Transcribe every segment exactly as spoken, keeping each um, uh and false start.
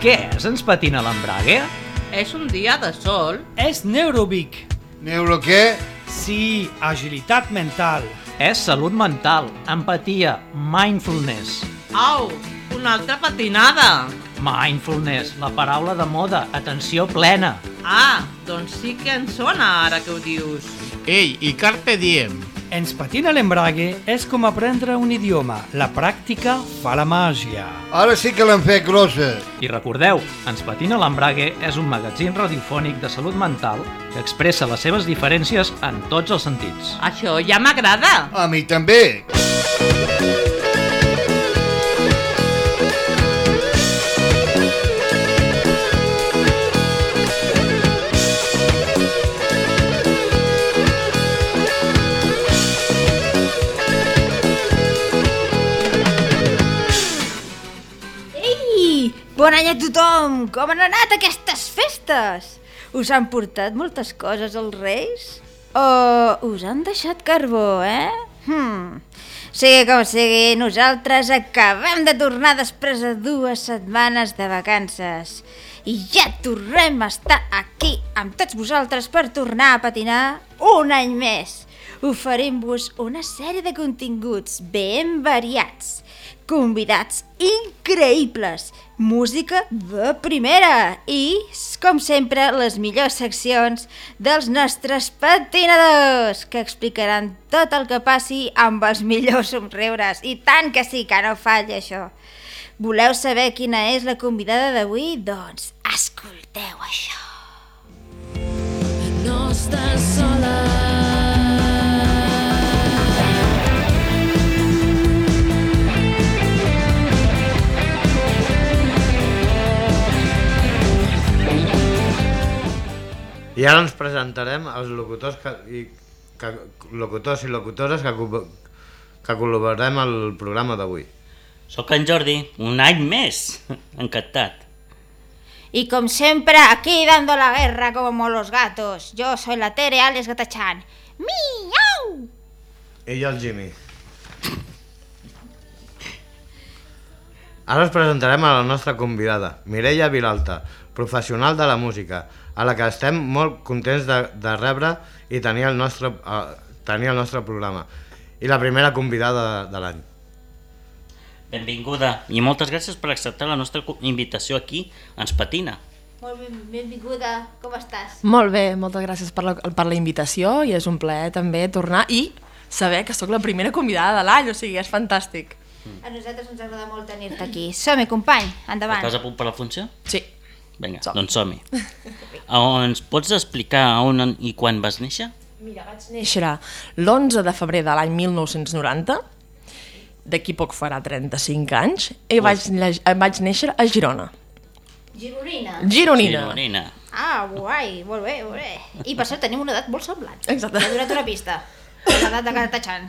Què és Ens patina l'embrague? És un dia de sol. És Neurobic. Neuro què? Sí, agilitat mental. És salut mental, empatia, mindfulness. Au, una altra patinada. Mindfulness, la paraula de moda, atenció plena. Ah, doncs sí que en sona ara que ho dius. Ei, i carpe diem. Ens patina l'embrague és com aprendre un idioma. La pràctica fa la màgia. Ara sí que l'han fet grossa. I recordeu, Ens patina l'embrague és un magazín radiofònic de salut mental que expressa les seves diferències en tots els sentits. Això ja m'agrada. A mi també. Bon any a tothom! Com han anat aquestes festes? Us han portat moltes coses els Reis? O us han deixat carbó, eh? Hmm. Sigui com sigui, nosaltres acabem de tornar després de dues setmanes de vacances. I ja tornem a estar aquí amb tots vosaltres per tornar a patinar un any més. Oferim-vos una sèrie de continguts ben variats, convidats increïbles, música de primera i, com sempre, les millors seccions dels nostres patinadors, que explicaran tot el que passi amb els millors somriures. I tant que sí, que no falli això. Voleu saber quina és la convidada d'avui? Doncs escolteu això. No estàs sola. I ara ens presentarem els locutors que, i, que, locutors i locutores que, que col·laborem al programa d'avui. Soc en Jordi, un any més, encantat. Y como siempre, aquí dando la guerra como los gatos. Yo soy la Tere, alias Gatachan. ¡Miau! Ell el Jimmy. Ara us presentarem a la nostra convidada, Mireia Vilalta, professional de la música, a la que estem molt contents de, de rebre i tenir el, nostre, uh, tenir el nostre programa. I la primera convidada de, de l'any. Benvinguda i moltes gràcies per acceptar la nostra invitació aquí a Ens patina. Molt ben, benvinguda, com estàs? Molt bé, moltes gràcies per la, per la invitació i és un plaer també tornar i saber que sóc la primera convidada de l'any, o sigui, és fantàstic. A nosaltres ens agrada molt tenir-te aquí. Som-hi, company, endavant. Estàs a punt per la funció? Sí. Vinga, som. doncs som-hi. Ens pots explicar on i quan vas néixer? Mira, vaig néixer l'onze de febrer de l'any mil nou-cents noranta, d'aquí poc farà trenta-cinc anys, i vaig, vaig néixer a Girona. Gironina. Gironina. Gironina. Ah, guai, molt bé, molt bé. I per cert, tenim una edat molt semblant. Exacte. Ja he donat una pista. L'edat de Gatachan.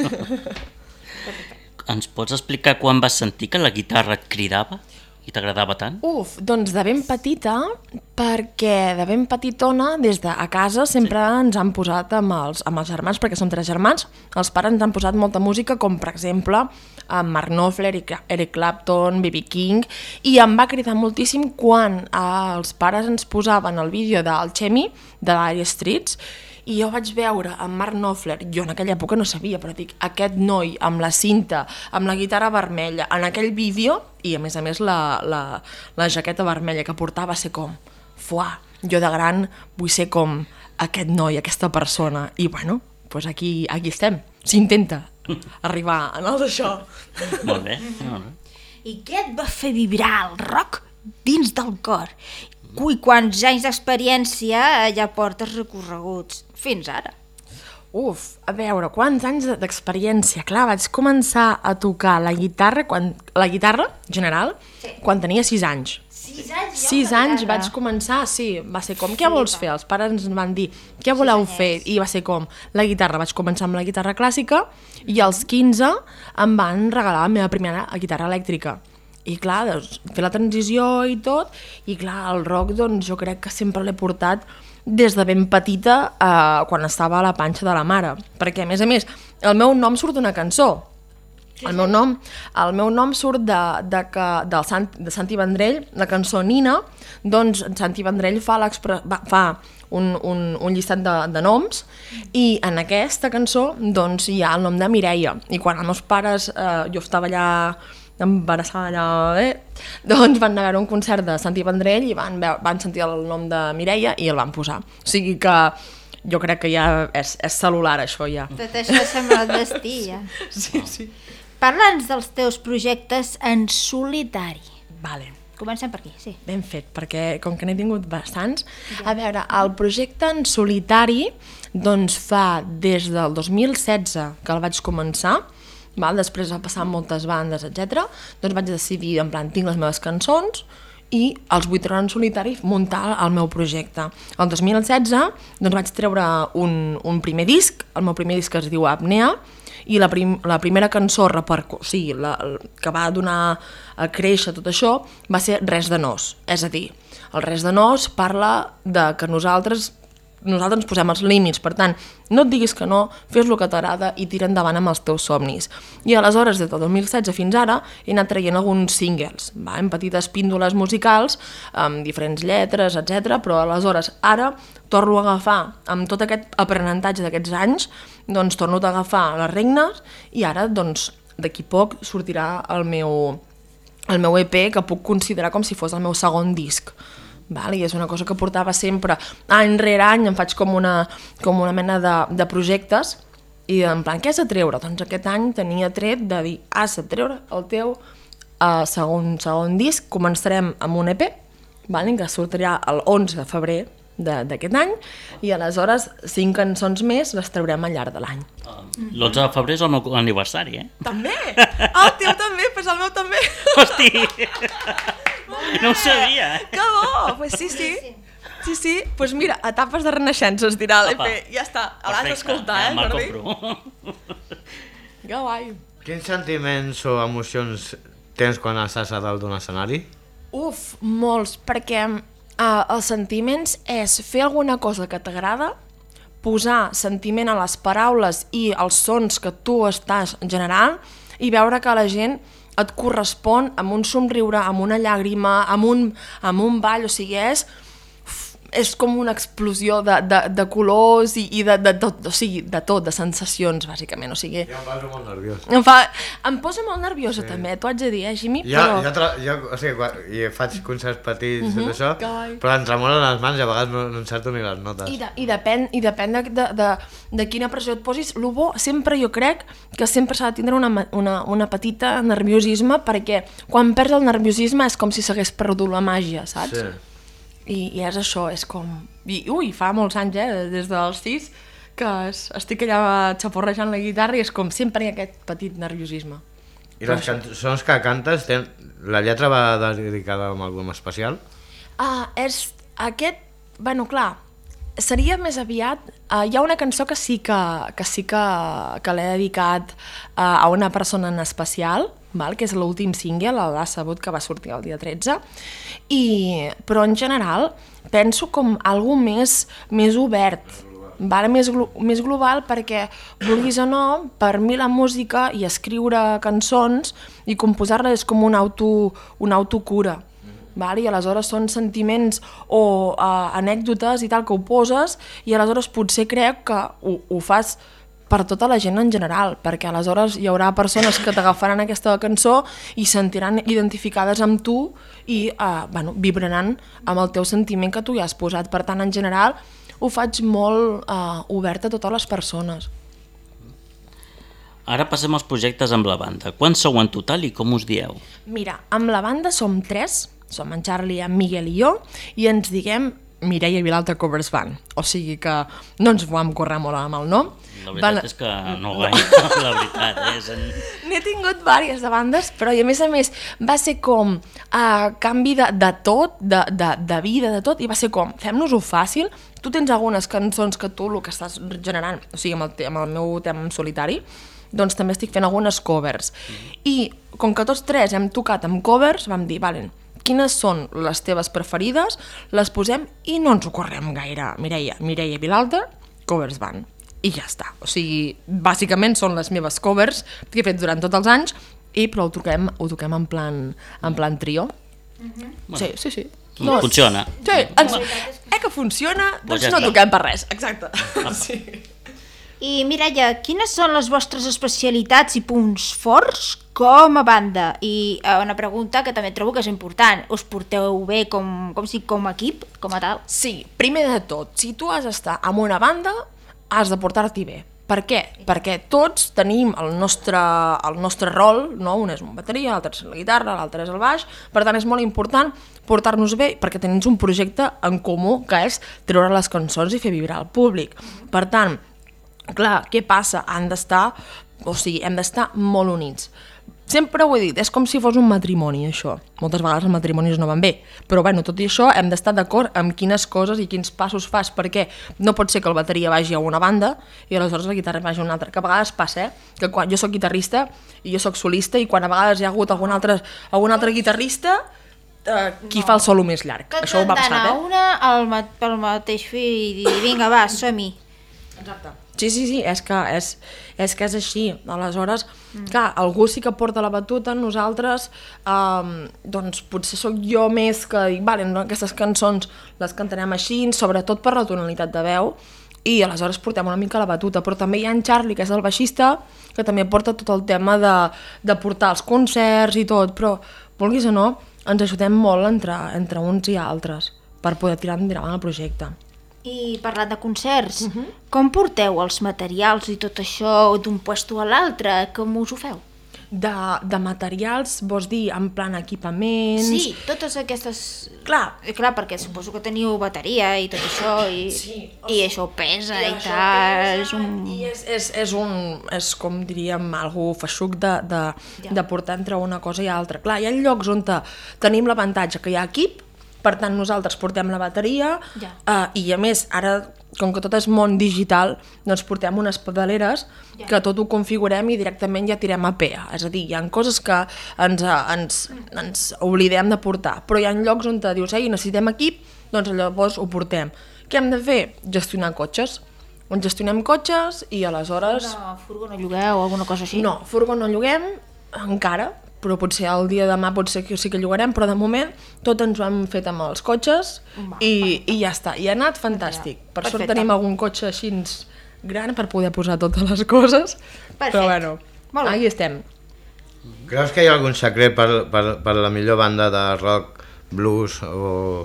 Ens pots explicar quan vas sentir que la guitarra et cridava i t'agradava tant? Uf, doncs de ben petita, perquè de ben petitona, des de a casa sempre sí. ens han posat amb els, amb els germans, perquè som tres germans, els pares ens han posat molta música, com per exemple amb Mark Knopfler, Eric Clapton, B B King, i em va cridar moltíssim quan eh, els pares ens posaven el vídeo del Chemi, de l'Aire Streets, i jo vaig veure amb Mark Knopfler, jo en aquella època no sabia, però dic, aquest noi amb la cinta, amb la guitarra vermella, en aquell vídeo, i a més a més la, la, la jaqueta vermella que portava, va ser com, fuà, jo de gran vull ser com aquest noi, aquesta persona, i bueno, doncs aquí, aquí estem, s'intenta arribar en el d'això. Molt bé, molt bé. I què et va fer vibrar el rock dins del cor? I quants anys d'experiència ja portes recorreguts fins ara? Uf, a veure, quants anys d'experiència? Clar, vaig començar a tocar la guitarra, quan, la guitarra general, sí. quan tenia sis anys. Sis anys? Sis anys vaig començar, sí, va ser com, què vols fer? Els pares ens van dir, què voleu fer? I va ser com, la guitarra, vaig començar amb la guitarra clàssica i als quinze em van regalar la meva primera guitarra elèctrica. I clar, doncs, fer la transició i tot, i clar, el rock, doncs, jo crec que sempre l'he portat des de ben petita, eh, quan estava a la panxa de la mare, perquè a més a més, el meu nom surt d'una cançó, El meu nom, el meu nom surt de, de, que, del Sant, de Santi Vendrell, la cançó Nina, doncs Santi Vendrell fa, fa un, un, un llistat de, de noms i en aquesta cançó doncs, hi ha el nom de Mireia. I quan els meus pares, eh, jo estava allà embarassada allà, eh, doncs van anar a veure un concert de Santi Vendrell i van, veure, van sentir el nom de Mireia i el van posar. O sigui que jo crec que ja és, és cel·lular això ja. Tot això sembla el destí ja. Sí, sí. Parla'ns dels teus projectes en solitari. Vale. Comencem per aquí, sí. Ben fet, perquè com que n'he tingut bastants... A veure, el projecte en solitari doncs fa des del dos mil setze que el vaig començar, val? Després va passar moltes bandes, etcètera. Doncs vaig decidir, en plan, tinc les meves cançons i els vull treure en solitari muntar el meu projecte. El dos mil setze doncs vaig treure un, un primer disc, el meu primer disc es diu Apnea, i la, prim, la primera cançó repercu... o sigui, la, que va donar a créixer tot això va ser Res de Nos. És a dir, el Res de Nos parla de que nosaltres nosaltres ens posem els límits, per tant, no et diguis que no, fes el que t'agrada i tira endavant amb els teus somnis. I aleshores, des del dos mil setze fins ara, he anat traient alguns singles, va? En petites píndoles musicals, amb diferents lletres, etcètera. Però aleshores, ara, torno a agafar, amb tot aquest aprenentatge d'aquests anys, doncs torno a agafar les regnes i ara, doncs, d'aquí poc sortirà el meu, el meu E P, que puc considerar com si fos el meu segon disc. Val? I és una cosa que portava sempre, any rere any em faig com una, com una mena de, de projectes i en plan, què has de treure? Doncs aquest any tenia tret de dir, has de treure el teu uh, segon, segon disc, començarem amb un E P, val? Que sortirà el onze de febrer d'aquest any i aleshores cinc cançons més les traurem al llarg de l'any. L'onze de febrer és el meu aniversari, eh? També? El teu també? Pues el meu també. Hosti! No ho sabia, eh? Que bo! Pues sí, sí. Sí, sí. Pues mira, etapes de renaixença es dirà l'E P. Ja està, l'has d'escoltar, eh? Ja me'l compro. Que guai. Quins sentiments o emocions tens quan estàs a dalt d'un escenari? Uf, molts, perquè uh, els sentiments és fer alguna cosa que t'agrada, posar sentiment a les paraules i als sons que tu estàs generant i veure que la gent et correspon amb un somriure, amb una llàgrima, amb un, amb un ball, o sigui, és, és com una explosió de, de, de colors i, i de, de, tot, o sigui, de tot, de sensacions, bàsicament, o sigui... Ja em poso molt nerviós. Em, fa, em posa molt nerviosa, sí. També, t'ho haig de dir, eh, Jimmy? Ja, però... ja, tra... ja, o sigui, quan, ja faig concerts petits i uh-huh, tot això, però em tremolen les mans i a vegades no, no encerto ni les notes. I, de, i depèn, i depèn de, de, de, de quina pressió et posis. Lo bo, sempre jo crec que sempre s'ha de tindre una, una, una petita nerviosisme, perquè quan perds el nerviosisme és com si s'hagués perdut la màgia, saps? Sí. I, i és això, és com... I, ui, fa molts anys, eh, des dels sis, que es, estic allà xaporrejant la guitarra i és com sempre hi ha aquest petit nerviosisme. I les cançons que cantes, ten... la lletra va dedicada a algun especial? Ah, és aquest... Bueno, clar, seria més aviat... Uh, hi ha una cançó que sí que, que, sí que, que l'he dedicat uh, a una persona en especial, val? Que és l'últim single, l'Ha Sabut, que va sortir el dia tretze, i, però en general penso com algo més, més obert, val? Més, més global, perquè vulguis o no, per mi la música i escriure cançons i composar-la és com una, auto, una autocura. Val? I aleshores són sentiments o uh, anècdotes i tal que ho poses i aleshores potser crec que ho, ho fas per tota la gent en general, perquè aleshores hi haurà persones que t'agafaran aquesta cançó i sentiran identificades amb tu i uh, bueno, vibraran amb el teu sentiment que tu hi has posat. Per tant, en general, ho faig molt uh, obert a totes les persones. Ara passem als projectes amb la banda. Quants sou en total i com us dieu? Mira, amb la banda som tres, som en Charlie, en Miguel i jo, i ens diguem Mireia Vilalta Covers Band. O sigui que no ens vam currar molt amb el nom. La veritat Van... és que no gaire, la veritat. És en... N'he tingut diverses de bandes, però i a més a més va ser com a uh, canvi de, de tot, de, de, de vida, de tot, i va ser com, fem-nos-ho fàcil. Tu tens algunes cançons que tu el que estàs generant, o sigui, amb el, amb el meu tema en solitari, doncs també estic fent algunes covers. Mm-hmm. I com que tots tres hem tocat amb covers, vam dir, valen, quines són les teves preferides, les posem i no ens ho correm gaire. Mireia, Mireia Vilalta, Covers Band. i ja està. O sigui, bàsicament són les meves covers que he fet durant tots els anys, i però ho toquem, ho toquem en plan, en plan trio. Bueno, Sí, sí, sí. no, funciona. Sí, ens, eh que funciona, doncs Pues ja no està. toquem per res, exacte. Sí. I Mireia, quines són les vostres especialitats i punts forts com a banda? I eh, una pregunta que també trobo que és important. Us porteu bé com, com, si, com a equip, com a tal? Sí, primer de tot, si tu has d'estar en una banda, has de portar-t'hi bé. Per què? Perquè tots tenim el nostre, el nostre rol, no? Un és un bateria, l'altre és la guitarra, l'altre és el baix, per tant és molt important portar-nos bé perquè tenim un projecte en comú que és treure les cançons i fer vibrar el públic. Per tant, clar, què passa? Han d'estar, o sigui, hem d'estar molt units. Sempre ho he dit, és com si fos un matrimoni, això. Moltes vegades els matrimonis no van bé, però bueno, tot i això hem d'estar d'acord amb quines coses i quins passos fas, perquè no pot ser que el bateria vagi a una banda i aleshores la guitarra vagi a una altra, que a vegades passa, eh? Que quan jo sóc guitarrista i jo sóc solista i quan a vegades hi ha hagut algun altre, algun altre guitarrista, eh, qui no. fa el solo més llarg. Tots Això ho va han passar, d'anar eh? una al ma pel mateix fil i dir, vinga, va, som-hi. Exacte. Sí, sí, sí, és que és, és, que és així. Aleshores, mm. clar, algú sí que porta la batuta, nosaltres, um, doncs potser sóc jo més que dic, vale, no, aquestes cançons les cantarem així, sobretot per la tonalitat de veu, i aleshores portem una mica la batuta, però també hi ha en Charlie, que és el baixista, que també porta tot el tema de, de portar els concerts i tot, però, vulguis o no, ens ajudem molt entre, entre uns i altres per poder tirar endavant el projecte. I parlant de concerts, uh -huh. com porteu els materials i tot això d'un puesto a l'altre? Com us ho feu? De, de materials, vols dir, en plan equipaments... Sí, totes aquestes... Clar. Eh, clar, perquè suposo que teniu bateria i tot això, i, Sí, o i sigui, això pesa I i, això tal... pesa, És un... I és, és, és, un, és com diríem, algú feixuc de, de, Ja. de portar entre una cosa i altra. Clar, hi ha llocs on te, tenim l'avantatge que hi ha equip, per tant nosaltres portem la bateria, Ja. eh, i a més, ara, com que tot és món digital, doncs portem unes pedaleres Ja. que tot ho configurem i directament ja tirem a P A. És a dir, hi ha coses que ens, eh, ens, ens oblidem de portar, però hi ha llocs on te dius, ei, necessitem equip, doncs llavors ho portem. Què hem de fer? Gestionar cotxes. On gestionem cotxes i aleshores... Una furgo no llogueu o alguna cosa així? No, furgo no lloguem encara, però potser el dia de demà potser que sí que llogarem, però de moment tot ens ho hem fet amb els cotxes i, i ja està, i ha anat fantàstic. Per sort Perfecte. tenim algun cotxe així gran per poder posar totes les coses, Perfecte. però bueno, Molt bé. aquí estem. Creus que hi ha algun secret per, per, per la millor banda de rock, blues o,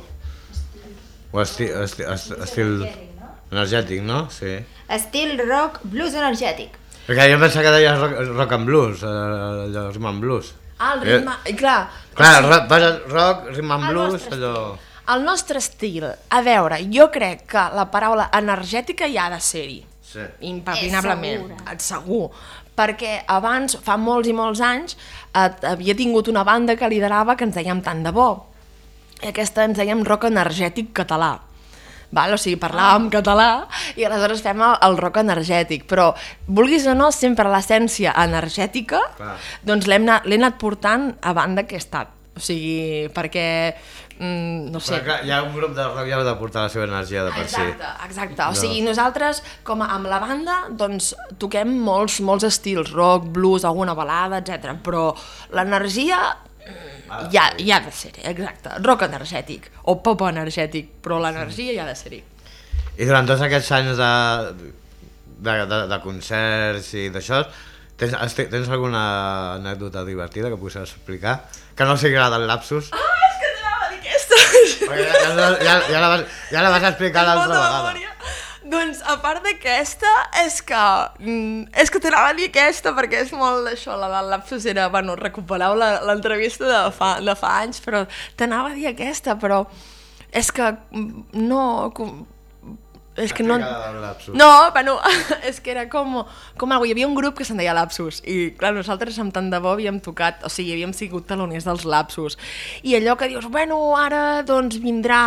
o esti, esti, esti, estil energètic, no? Sí. Estil rock, blues energètic. Perquè jo pensava que deies rock, rock and blues, eh, allò, rhythm and blues. Ah, el ritme, i clar, Clar, sí, rock, vas rock, rhythm and El blues, vostre allò... el nostre estil, a veure, jo crec que la paraula energètica hi ha de ser-hi. Sí. Impepinablement, És segur. segur, perquè abans, fa molts i molts anys, eh, havia tingut una banda que liderava que ens dèiem tant de bo, i aquesta ens dèiem rock energètic català. Val? O sigui, parlàvem català i aleshores fem el, el rock energètic, però vulguis o no, sempre l'essència energètica, Clar. doncs l'hem anat, l'he anat portant a banda que he estat. O sigui, perquè, mm, no sé... Però clar, hi ha un grup de rock ja ha de portar la seva energia de per si. Exacte, exacte. O sigui, nosaltres, com a, amb la banda, doncs toquem molts, molts estils, rock, blues, alguna balada, etcètera. Però l'energia mm, ja, ja ha de ser-hi, exacte. Rock energètic, o pop energètic, però l'energia ja ha de ser-hi. I durant tots aquests anys de, de, de, de concerts i d'això, tens, has- tens alguna anècdota divertida que puguis explicar? Que no sigui la del lapsus? Ah, és que t'anava a dir aquesta! Perquè ja, ja, ja, ja, la vas, ja la vas explicar l'altra Molta vegada. memòria. Doncs, a part d'aquesta, és que... Mm, és que t'anava a dir aquesta, perquè és molt això, la del lapsus era... Bueno, recupereu la- l'entrevista de, fa, de fa anys, però t'anava a dir aquesta, però... És que mm, no... com- És que no... Explica la del lapsus. No, bueno, és que era com... com algú, hi havia un grup que se'n deia Lapsus, i clar, nosaltres amb tant de bo havíem tocat, o sigui, havíem sigut taloners dels Lapsus. I allò que dius, bueno, ara doncs vindrà...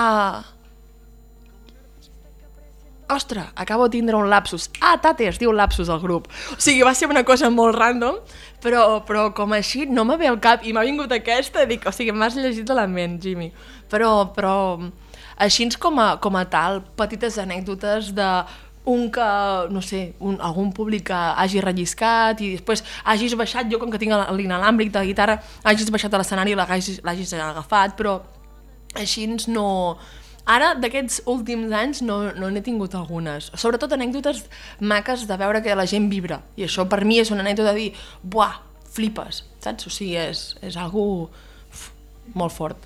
Ostres, acabo de tindre un lapsus. Ah, tate, es diu lapsus el grup. O sigui, va ser una cosa molt random, però, però com així no me ve al cap i m'ha vingut aquesta i dic, o sigui, m'has llegit a la ment, Jimmy. Però, però així com a, com a tal, petites anècdotes de un que, no sé, un, algun públic que hagi relliscat i després hagis baixat, jo com que tinc l'inalàmbric de la guitarra, hagis baixat a l'escenari i l'hagis agafat, però així no... Ara, d'aquests últims anys, no, no n'he tingut algunes. Sobretot anècdotes maques de veure que la gent vibra. I això per mi és una anècdota de dir, buah, flipes, saps? O sigui, és, és algo molt fort.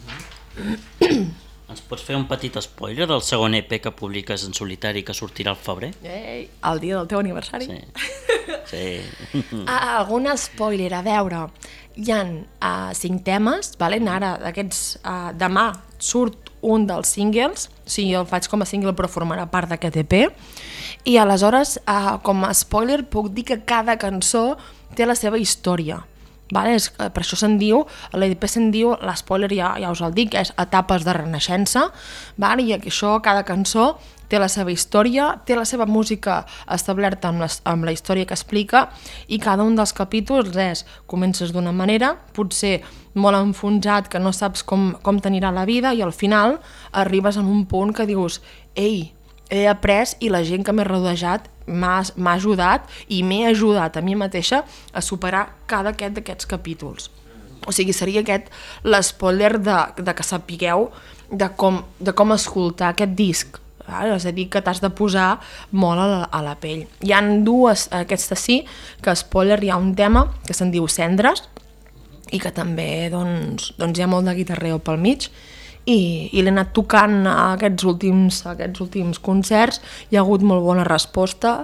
Mm-hmm. Ens pots fer un petit spoiler del segon E P que publiques en solitari que sortirà al febrer? Ei, el dia del teu aniversari. Sí. sí. Ah, algun spoiler, a veure, hi ha uh, cinc temes, vale? Ara, d'aquests, uh, demà surt un dels singles, o sigui, el faig com a single però formarà part d'aquest E P, i aleshores, uh, com a spoiler, puc dir que cada cançó té la seva història. Vale? És, per això se'n diu, l'E P se'n diu, l'espoiler ja, ja us el dic, és etapes de renaixença, vale? I això, cada cançó té la seva història, té la seva música establerta amb, les, amb la història que explica, i cada un dels capítols és, comences d'una manera, potser molt enfonsat, que no saps com, com t'anirà la vida, i al final arribes en un punt que dius, ei, he après i la gent que m'he rodejat m'ha ajudat i m'he ajudat a mi mateixa a superar cada aquest d'aquests capítols. O sigui, seria aquest l'espoiler de, de que sapigueu de com, de com escoltar aquest disc. Vale? És a dir, que t'has de posar molt a la, a la pell. Hi ha dues, aquestes sí, que spoiler, hi ha un tema que se'n diu Cendres i que també doncs, doncs hi ha molt de guitarreo pel mig, i, i l'he anat tocant a aquests últims, a aquests últims concerts, hi ha hagut molt bona resposta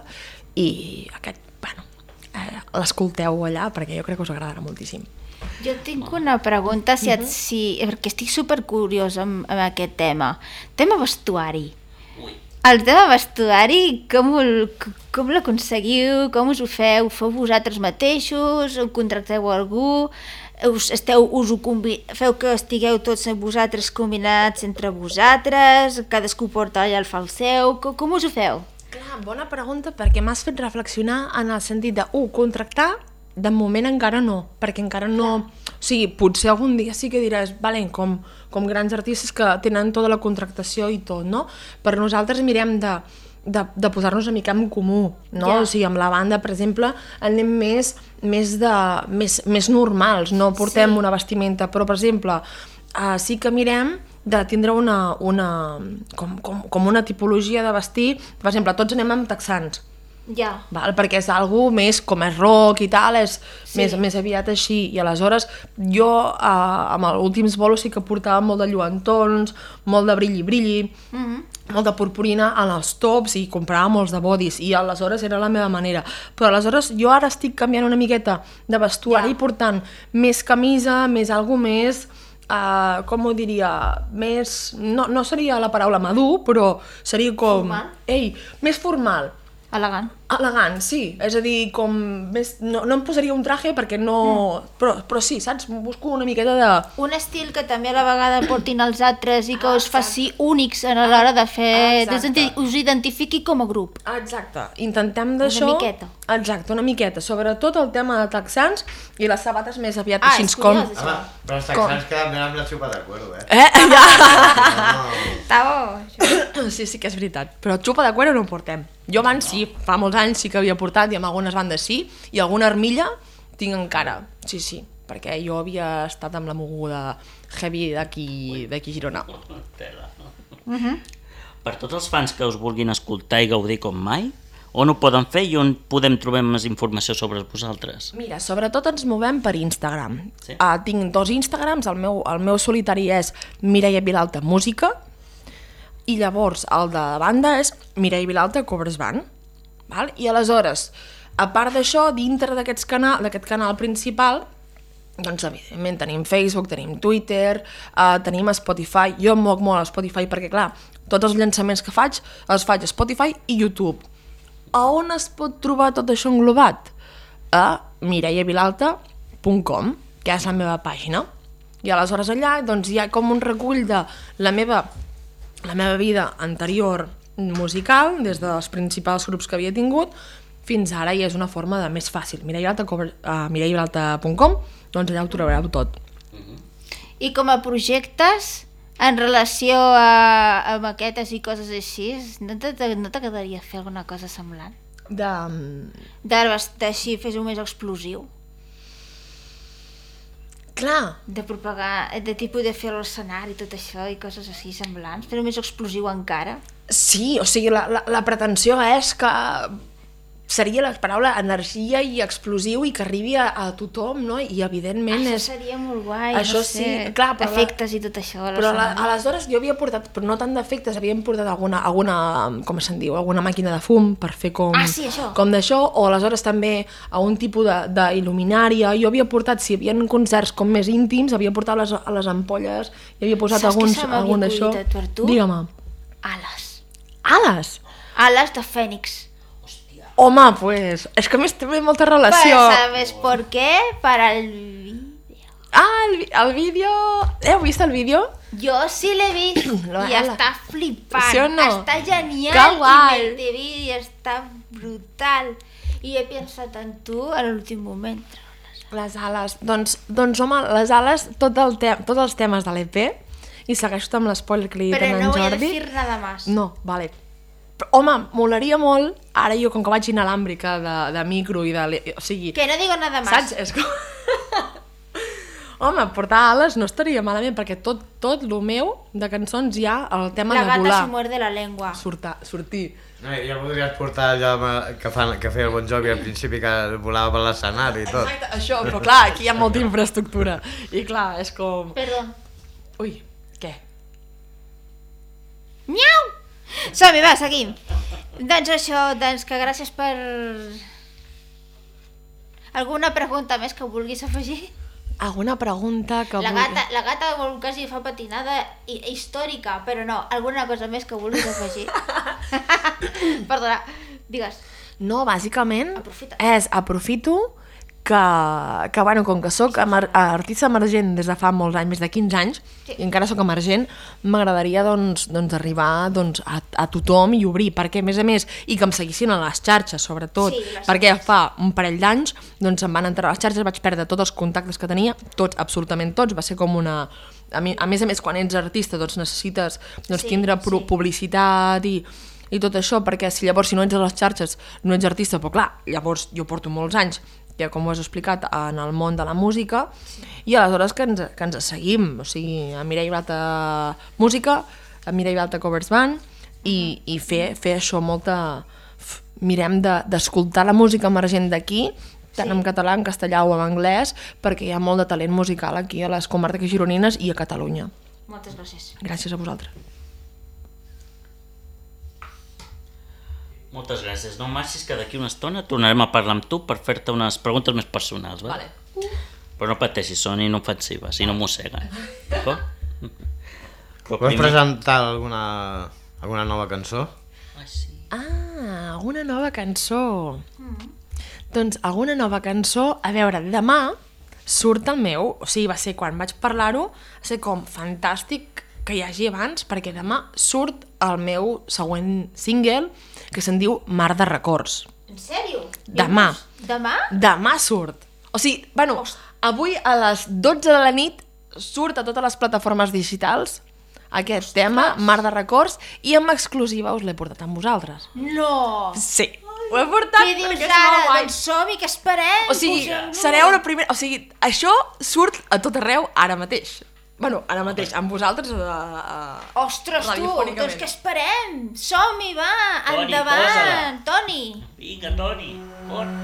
i aquest, bueno, eh, l'escolteu allà perquè jo crec que us agradarà moltíssim. Jo tinc una pregunta, si, et, si, perquè estic supercuriosa amb, amb aquest tema. Tema vestuari. El tema vestuari, com, el, com l'aconseguiu, com us ho feu? Ho feu vosaltres mateixos? Ho contracteu algú? Us, esteu, us ho combi... Feu que estigueu tots vosaltres combinats entre vosaltres? Cadascú porta allà el fa el seu? Com, com us ho feu? Clar, bona pregunta, perquè m'has fet reflexionar en el sentit de, uh, contractar, de moment encara no, perquè encara no... O sigui, potser algun dia sí que diràs, vale, com, com grans artistes que tenen tota la contractació i tot, no? Però nosaltres mirem de, de, de posar-nos una mica en comú, no? Yeah. O sigui, amb la banda, per exemple, anem més, més, de, més, més normals, no portem sí. una vestimenta, però, per exemple, uh, sí que mirem de tindre una, una, com, com, com una tipologia de vestir. Per exemple, tots anem amb texans, ja. Val? Perquè és algo més com és rock i tal, és sí. més, més aviat així, i aleshores jo eh, amb els últims bolos sí que portava molt de lluentons, molt de brilli-brilli, mm-hmm. molt de purpurina en els tops i comprava molts de bodis, i aleshores era la meva manera. Però aleshores jo ara estic canviant una miqueta de vestuari, ja. portant més camisa, més algo més... Uh, com ho diria, més... No, no seria la paraula madur, però seria com... Formal? Ei, més formal. Elegant. Elegant, sí. És a dir, com més... No, no em posaria un traje perquè no... Mm. Però, però sí, saps? Busco una miqueta de... Un estil que també a la vegada portin els altres i que ah, us faci únics a l'hora de fer... Exacte. Us identifiqui com a grup. Exacte. Intentem d'això... Una miqueta. Exacte, una miqueta. Sobretot el tema de texans i les sabates més aviat ah, així com... Curiós, Home, però els texans queden ben amb la xupa de cuero, eh? Eh? Ja. Està bo, això. Sí, sí que és veritat. Però xupa de cuero no portem. Jo abans sí, fa molts anys sí que havia portat i amb algunes bandes sí, i alguna armilla tinc encara, sí, sí, perquè jo havia estat amb la moguda heavy d'aquí d'aquí Girona. Uh-huh. Per tots els fans que us vulguin escoltar i gaudir com mai, on ho poden fer i on podem trobar més informació sobre vosaltres? Mira, sobretot ens movem per Instagram. Sí. Uh, tinc dos Instagrams, el meu, el meu solitari és Mireia Vilalta Música, i llavors el de la banda és Mireia Vilalta Covers Band. Val? I aleshores, a part d'això, dintre d'aquest canal, d'aquest canal principal, doncs evidentment tenim Facebook, tenim Twitter, uh, tenim Spotify. Jo em moc molt a Spotify perquè, clar, tots els llançaments que faig els faig a Spotify i YouTube. A on es pot trobar tot això englobat? A mireia vilalta punt com, que és la meva pàgina. I aleshores allà doncs, hi ha com un recull de la meva la meva vida anterior musical, des dels principals grups que havia tingut, fins ara, i és una forma de més fàcil. mireia vilalta punt com, doncs allà ho trobareu tot. I com a projectes, en relació a, a maquetes i coses així, no te- no t'agradaria fer alguna cosa semblant? De... De, d'així fes-ho més explosiu, Clar, de propagar, de tipus de fer l'escenari i tot això i coses així semblants, fer-ho més explosiu encara. sí, o sigui, la, la, la pretensió és que seria la paraula energia i explosiu i que arribi a, a tothom, no? I evidentment Això és... seria molt guai, Això no sé, sí, clar, però la- efectes i tot això. a Però la, l'escenari. aleshores jo havia portat, però no tant d'efectes, havíem portat alguna, alguna com se'n diu, alguna màquina de fum per fer com... Ah, sí, això. Com d'això, o aleshores també a un tipus de- d'il·luminària. Jo havia portat, si hi havia concerts com més íntims, havia portat les, a les ampolles i havia posat Saps què alguns, se m'havia algun d'això. acudit per tu? Digue'm. Ales. Ales? Alas de fènix. Home, pues, és que a més té molta relació. Pues, ¿sabes por qué? Para el vídeo. Ah, el, vi- el vídeo... Heu vist el vídeo? Yo sí l'he vist Lo- y ala. está flipant. ¿Sí o no? Está genial. Que guai. Y el vídeo está brutal. I he pensat en tu a l'últim moment. Les ales. Doncs, doncs home, les ales, tot el te tots els temes de l'E P, i segueixo amb l'espoiler que li he dit Pero a en no voy a Jordi. decir nada más. No, vale. Però, home, molaria molt, ara jo com que vaig inalàmbrica de, de micro i de... le- O sigui, Que no digo nada más. saps? És com... Home, portar ales no estaria malament, perquè tot, tot lo meu de cançons hi ha el tema La de gata volar. se muerde la lengua. Surtar, sortir. No, ja podries portar allò amb- que, fan, que feia el Bon Jovi al principi, que volava per l'escenari i tot. Exacte, això, però clar, aquí hi ha molta infraestructura. I clar, és com... Perdón. Ui, què? Miau! Som-hi, va, seguim. Doncs això, doncs que gràcies per... Alguna pregunta més que vulguis afegir? Alguna pregunta que La vulgui- gata, la gata vol quasi fa patinada hi- històrica, però no, alguna cosa més que vulguis afegir? Perdona, digues. No, bàsicament Aprofita. és aprofito que, que bueno, com que sóc emer artista emergent des de fa molts anys, més de quinze anys, Sí. i encara sóc emergent, m'agradaria doncs, doncs arribar doncs, a, a tothom i obrir, perquè a més a més, i que em seguissin a les xarxes sobretot, Sí, les perquè fa un parell d'anys doncs em van entrar a les xarxes, vaig perdre tots els contactes que tenia, tots, absolutament tots, va ser com una... A, mi, a més a més, quan ets artista doncs necessites doncs, Sí, tindre pro sí. publicitat i, i tot això, perquè si llavors si no ets a les xarxes no ets artista, però clar, llavors jo porto molts anys, ja com ho has explicat, en el món de la música, sí. I aleshores que ens, que ens seguim, o sigui, a Mireia Vilalta Música, a Mireia Vilalta Covers Band, i, i fer, fer això molta... f- Mirem de- d'escoltar la música emergent d'aquí, tant Sí. en català, en castellà o en anglès, perquè hi ha molt de talent musical aquí a les comarques gironines i a Catalunya. Moltes gràcies. Gràcies a vosaltres. Moltes gràcies. No marxis, que d'aquí una estona tornarem a parlar amb tu per fer-te unes preguntes més personals. Vale? Però no pateixis, són inofensives i no mosseguen. D'acord? Però Vols primer- presentar alguna, alguna nova cançó? Ah, sí. Ah, una nova cançó. Mm. Doncs alguna nova cançó, a veure, demà surt el meu, o sigui, va ser quan vaig parlar-ho, va ser com fantàstic que hi hagi abans, perquè demà surt el meu següent single, que se'n diu Mar de Records. En sèrio? Demà. Demà? Demà surt. O sigui, bueno, avui a les dotze de la nit surt a totes les plataformes digitals aquest Ostres. tema, Mar de Records, i amb exclusiva us l'he portat amb vosaltres. No! Sí, ho he portat Què dius perquè és ara? molt guai. Doncs som-hi, que esperem? O sigui, Posem-lo. sereu la primera... O sigui, això surt a tot arreu ara mateix. Bueno, ara mateix, amb vosaltres... A, a... Ostres, tu, radiofònicament. doncs què esperem? Som-hi, va! Toni, Endavant, posa-la. Toni! Vinga, Toni, fort.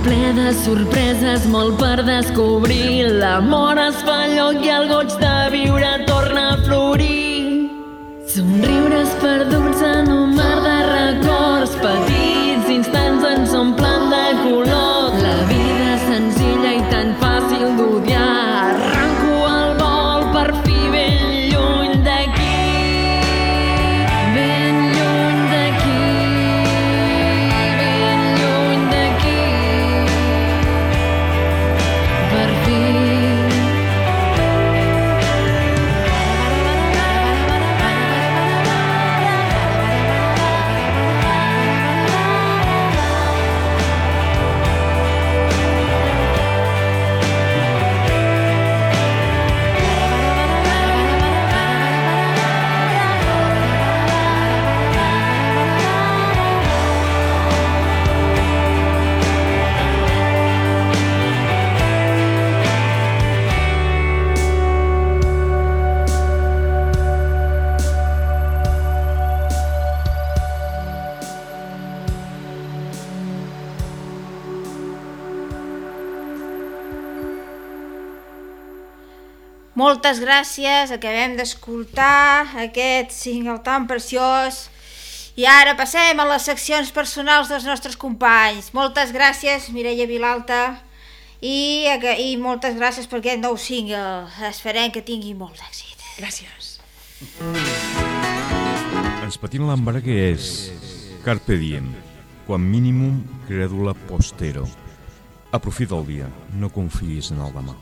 ple de sorpreses, molt per descobrir. L'amor es fa lloc i el goig de viure torna a florir. Somriures perduts en un mar de records, petits instants ens omplen de color. La vida senzilla i tan fàcil d'odiar. Arranco el vol per fi ben lluny d'aquí, ben lluny d'aquí, ben lluny d'aquí, per fi. Moltes gràcies, acabem d'escoltar aquest single tan preciós i ara passem a les seccions personals dels nostres companys. Moltes gràcies, Mireia Vilalta, i, i moltes gràcies per aquest nou single. Esperem que tingui molt d'èxit. Gràcies. Ens patina l'embargue és Carpe diem, quan minimum credula postero. Aprofita el dia, no confiïs en el demà.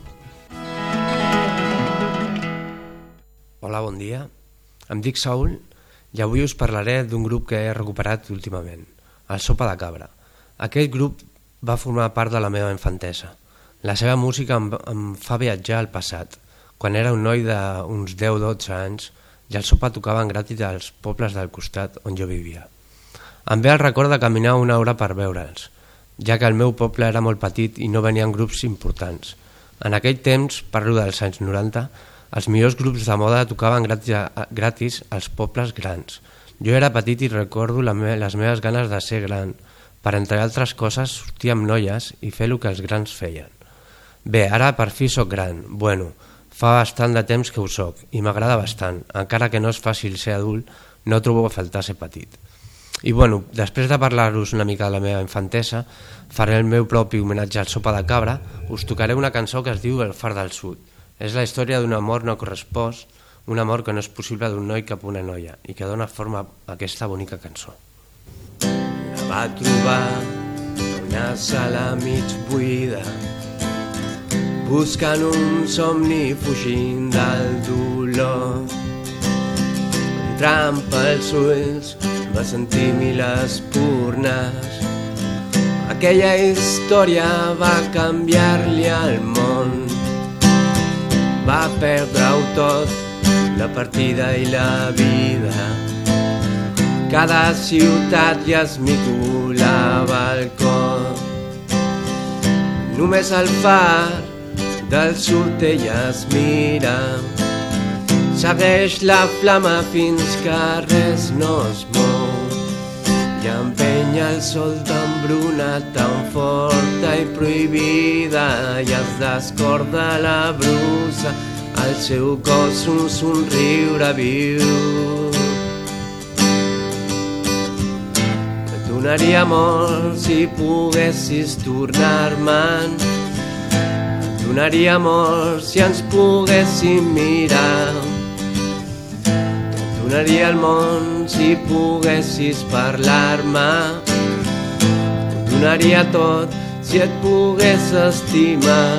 Hola, bon dia. Em dic Saúl i avui us parlaré d'un grup que he recuperat últimament, el Sopa de Cabra. Aquest grup va formar part de la meva infantesa. La seva música em, em fa viatjar al passat, quan era un noi d'uns deu dotze anys i el Sopa tocaven gratis als pobles del costat on jo vivia. Em ve el record de caminar una hora per veure'ls, ja que el meu poble era molt petit i no venien grups importants. En aquell temps, parlo dels anys noranta, els millors grups de moda tocaven gratis als pobles grans. Jo era petit i recordo les meves ganes de ser gran, per entre altres coses sortir amb noies i fer el que els grans feien. Bé, ara per fi soc gran. Bueno, fa bastant de temps que ho soc i m'agrada bastant, encara que no és fàcil ser adult, no trobo a faltar ser petit. I bueno, després de parlar-vos una mica de la meva infantesa, faré el meu propi homenatge al Sopa de Cabra, us tocaré una cançó que es diu El far del sud. És la història d'un amor no correspost, un amor que no és possible d'un noi cap a una noia i que dona forma a aquesta bonica cançó. La va trobar a una sala mig buida, buscant un somni fugint del dolor. Entrant pels ulls va sentir mil espurnes. Aquella història va canviar-li el món. Va perdre-ho tot, la partida i la vida. Cada ciutat ja es migolava el cor. Només el far del sud ella es mira. Segueix la flama fins que res no es mou. I empenya el sol d'embruna tan forta i prohibida i es descorda la brusa, al seu cos un somriure viu. Et donaria molt si poguessis tornar-me'n, et donaria molt si ens poguéssim mirar. Donaria el món si poguessis parlar-me, et donaria tot si et pogués estimar.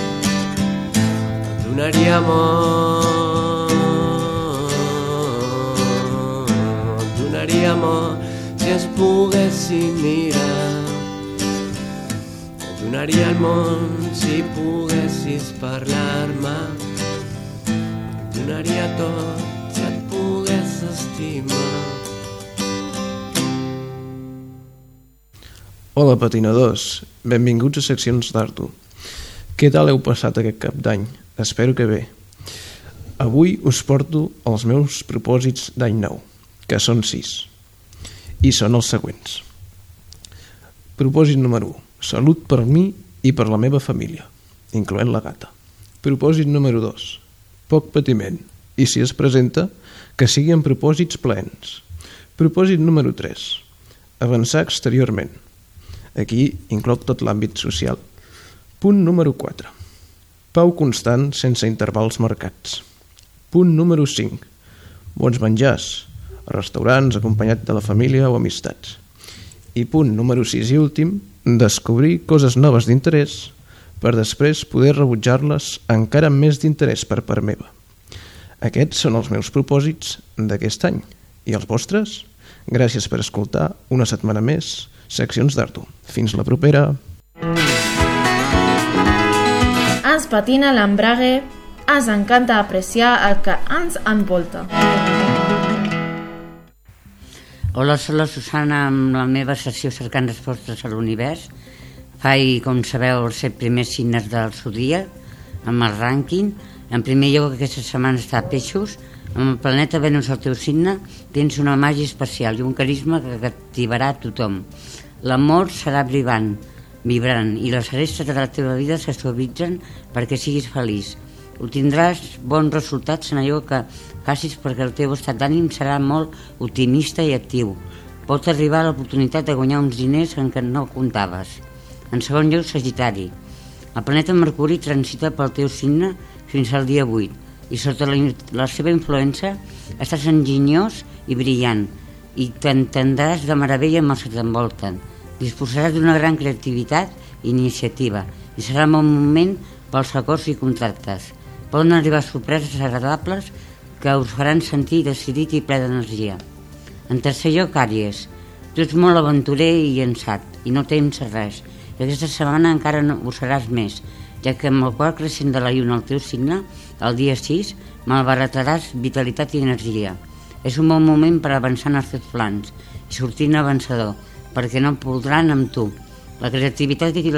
Et donaria molt, et donaria molt si ens poguéssim mirar. Et donaria el món si poguessis parlar-me, et donaria tot si et pogués estimar. Hola patinadors, benvinguts a Seccions d'Arto. Què tal heu passat aquest cap d'any? Espero que bé. Avui us porto els meus propòsits d'any nou, que són sis, i són els següents. Propòsit número u, Salut per mi i per la meva família, incloent la gata. Propòsit número dos. Poc patiment, i si es presenta, que sigui en propòsits plens. Propòsit número tres. Avançar exteriorment. Aquí incloc tot l'àmbit social. Punt número quatre. Pau constant sense intervals marcats. Punt número cinc. Bons menjars, restaurants acompanyat de la família o amistats. I punt número sis i últim, descobrir coses noves d'interès per després poder rebutjar-les encara amb més d'interès per part meva. Aquests són els meus propòsits d'aquest any. I els vostres? Gràcies per escoltar una setmana més Seccions d'Arto. Fins la propera! Ens patina l'embrague, ens encanta apreciar el que ens envolta. Hola, soc la Susana amb la meva sessió cercant respostes a l'univers. Faig, com sabeu, els set primers signes del Zodíac amb el rànquing. En primer lloc, aquesta setmana està a Peixos. Amb el planeta Venus al teu signe tens una màgia especial i un carisma que captivarà a tothom. L'amor serà vibrant, vibrant i les arestes de la teva vida se suavitzen perquè siguis feliç. Obtindràs bons resultats en allò que facis perquè el teu estat d'ànim serà molt optimista i actiu. Pot arribar l'oportunitat de guanyar uns diners en què no comptaves. En segon lloc, Sagitari. El planeta Mercuri transita pel teu signe fins al dia vuit i sota la, la seva influència estàs enginyós i brillant i t'entendràs de meravella amb els que t'envolten. Disposaràs d'una gran creativitat i iniciativa i serà un bon moment pels acords i contractes. Poden arribar sorpreses agradables que us faran sentir decidit i ple d'energia. En tercer lloc, Àries. Tu ets molt aventurer i llançat i no tens res. I aquesta setmana encara no ho seràs més, ja que amb el quart creixent de la lluna al teu signe, el dia sis, malbarataràs vitalitat i energia. És un bon moment per avançar en els teus plans i sortir-ne avançador, perquè no podran amb tu. La creativitat i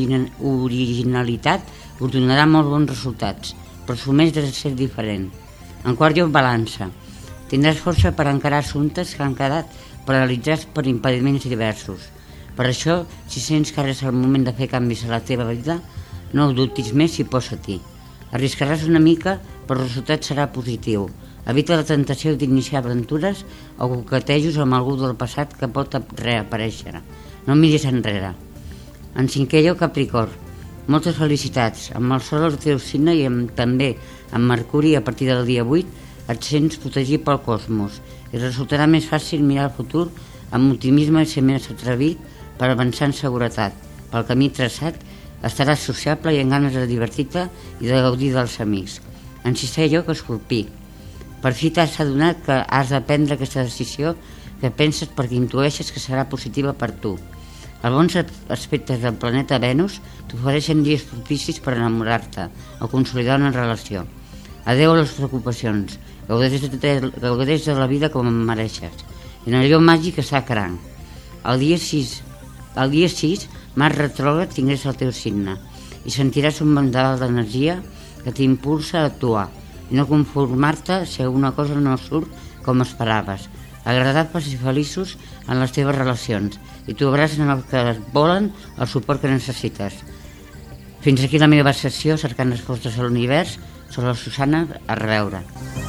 l'originalitat us donarà molt bons resultats, però assumeix de ser diferent. En quart lloc, Balança. Tindràs força per encarar assumptes que han quedat paralitzats per impediments diversos. Per això, si sents que ara és el moment de fer canvis a la teva vida, no ho dubtis més i posa-t'hi. Arriscaràs una mica, però el resultat serà positiu. Evita la tentació d'iniciar aventures o coquetejos amb algú del passat que pot reaparèixer. No miris enrere. En cinquè lloc, Capricorn. Moltes felicitats. Amb el Sol al teu signe i amb, també amb Mercuri a partir del dia vuit et sents protegit pel cosmos i resultarà més fàcil mirar el futur amb optimisme i ser més atrevit per avançar en seguretat. Pel camí traçat estaràs sociable i amb ganes de divertir-te i de gaudir dels amics. En sisè lloc, Escorpí. Per fi t'has adonat que has de prendre aquesta decisió que penses perquè intueixes que serà positiva per tu. Els bons aspectes del planeta Venus t'ofereixen dies propicis per enamorar-te o consolidar una relació. Adeu a les preocupacions, gaudeix de, gaudeix de la vida com em mereixes. En el lloc màgic està Cranc. El dia sis, el dia sis Mars retrògrad t'ingressa al teu signe i sentiràs un vendaval d'energia que t'impulsa a actuar i no conformar-te si alguna cosa no surt com esperaves. Agradables i feliços en les teves relacions i trobaràs en el que volen el suport que necessites. Fins aquí la meva sessió cercant respostes a l'univers. Soc la Susana, a reveure.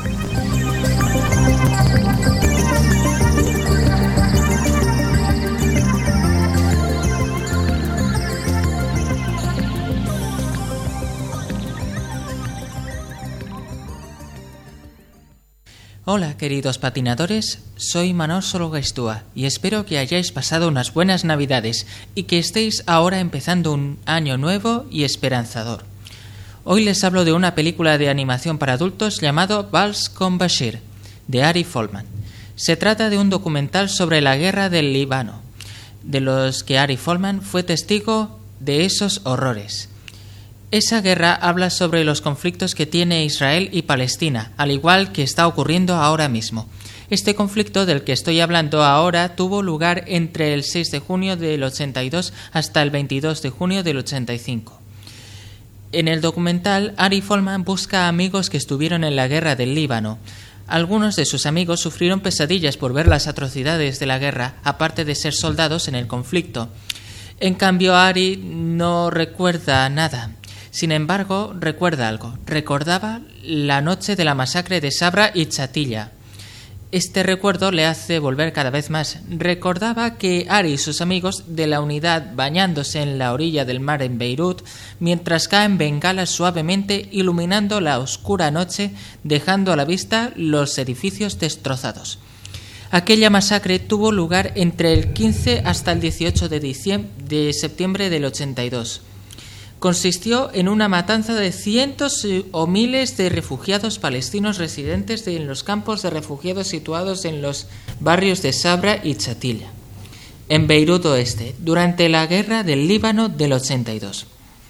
Hola queridos patinadores, soy Manol Sologaistúa y espero que hayáis pasado unas buenas navidades y que estéis ahora empezando un año nuevo y esperanzador. Hoy les hablo de una película de animación para adultos llamado Vals con Bashir, de Ari Folman. Se trata de un documental sobre la guerra del Líbano, de los que Ari Folman fue testigo de esos horrores. Esa guerra habla sobre los conflictos que tiene Israel y Palestina, al igual que está ocurriendo ahora mismo. Este conflicto del que estoy hablando ahora tuvo lugar entre el seis de junio del ochenta y dos hasta el veintidós de junio del ochenta y cinco. En el documental, Ari Folman busca amigos que estuvieron en la guerra del Líbano. Algunos de sus amigos sufrieron pesadillas por ver las atrocidades de la guerra, aparte de ser soldados en el conflicto. En cambio, Ari no recuerda nada. Sin embargo, recuerda algo. Recordaba la noche de la masacre de Sabra y Chatilla. Este recuerdo le hace volver cada vez más. Recordaba que Ari y sus amigos de la unidad bañándose en la orilla del mar en Beirut, mientras caen bengalas suavemente iluminando la oscura noche, dejando a la vista los edificios destrozados. Aquella masacre tuvo lugar entre el quince hasta el dieciocho de, diciembre, de septiembre del ochenta y dos. Consistió en una matanza de cientos o miles de refugiados palestinos residentes en los campos de refugiados situados en los barrios de Sabra y Chatilla, en Beirut Oeste, durante la guerra del Líbano del ochenta y dos.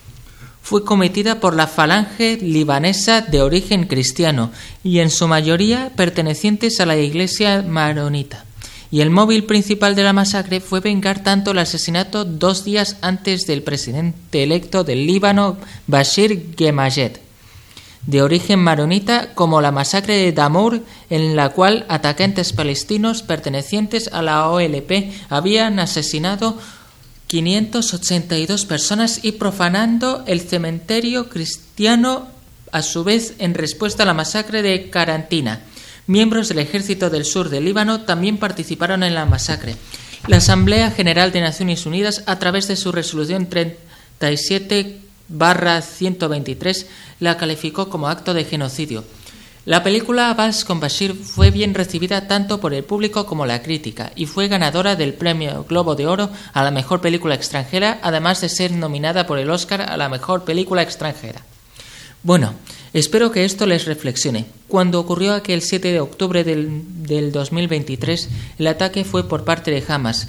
Fue cometida por la falange libanesa de origen cristiano y en su mayoría pertenecientes a la iglesia maronita. Y el móvil principal de la masacre fue vengar tanto el asesinato dos días antes del presidente electo del Líbano, Bashir Gemayel, de origen maronita, como la masacre de Damour, en la cual atacantes palestinos pertenecientes a la O L P habían asesinado quinientas ochenta y dos personas y profanando el cementerio cristiano, a su vez en respuesta a la masacre de Carantina. Miembros del Ejército del Sur del Líbano también participaron en la masacre. La Asamblea General de Naciones Unidas, a través de su resolución treinta y siete barra ciento veintitrés, la calificó como acto de genocidio. La película Abbas con Bashir fue bien recibida tanto por el público como la crítica y fue ganadora del Premio Globo de Oro a la mejor película extranjera, además de ser nominada por el Oscar a la mejor película extranjera. Bueno, espero que esto les reflexione. Cuando ocurrió aquel siete de octubre del, del dos mil veintitrés, el ataque fue por parte de Hamas.